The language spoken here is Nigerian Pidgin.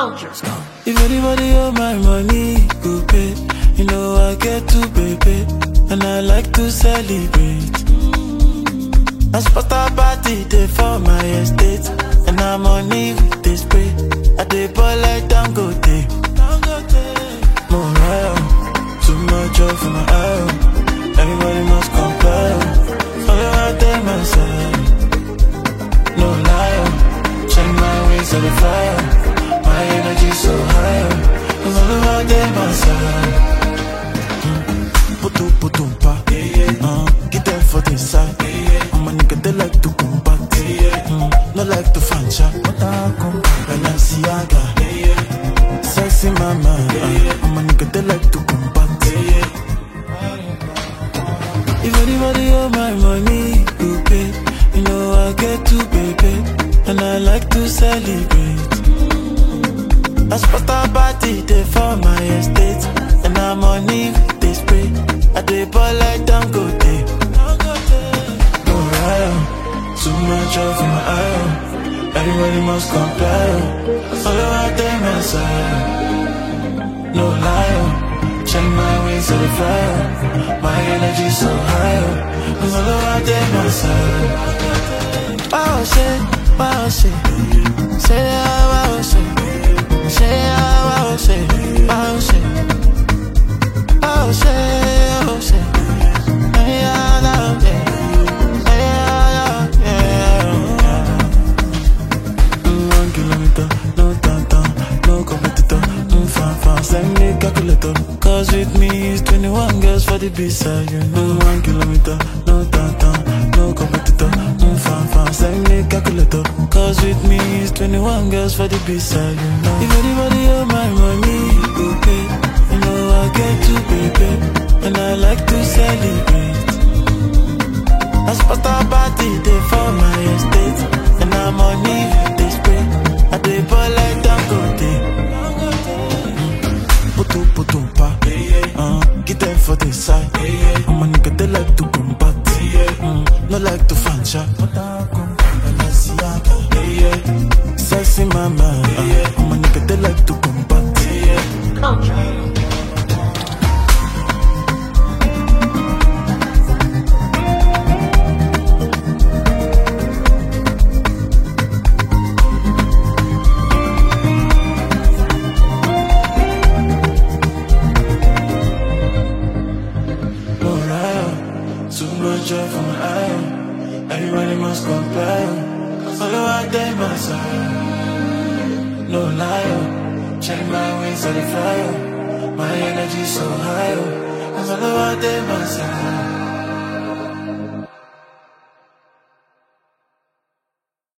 Culture. If anybody owe my money, go pay. You know I get to baby, and I like to celebrate. I spot a party day for my estate, and I'm on it with this spray. I dey ball like Dangote. Morale, too much joy for my eye. Everybody must comply. Follow out there myself, no lie. Check my ways on the fire. My energy so high. Follow out there myself. Putum pa, get them for the side. I'm a nigga they like to combat, no like to fancha. Balenciaga, sexy mama. I'm a nigga they like to combat. If anybody owe my money, you pay. You know I get to baby, and I like to celebrate. I spot a party day for my estate, and I'm on it with this spray. I dey ball like Dangote. No rhyme, too much joy for my eye. Everybody must comply. Follow out there myself, no lie. Check my ways to the fire. My energy so high. Follow out there myself. Wow shit, wow shit. Say wow shit. Say wow shit, wow shit. Oh shit, oh shit. Yeah, yeah, yeah, yeah. 1 kilometer, no tanta, no competitor. Fan, send me calculator. Cause with me is 21 girls for the B-side, you know. 1 kilometer, no tanta, no competitor. Fan, send me calculator. Cause with me is 21 girls for the B-side, you know. If anybody owe my money, you pay. You know I get to baby, and I like to celebrate. I spot a party day for my estate, and I'm on it with this spray. I dey ball like Dangote. Putum pa, get them for the side. I'm a nigga they like to combat, no like to fancha. Balenciaga, sexy mama. I'm a nigga they like to combat. Culture. Too much joy for my eye. Everybody must comply. Follow out there myself, no lie. Check my ways on the fire. My energy so high. Follow out there myself.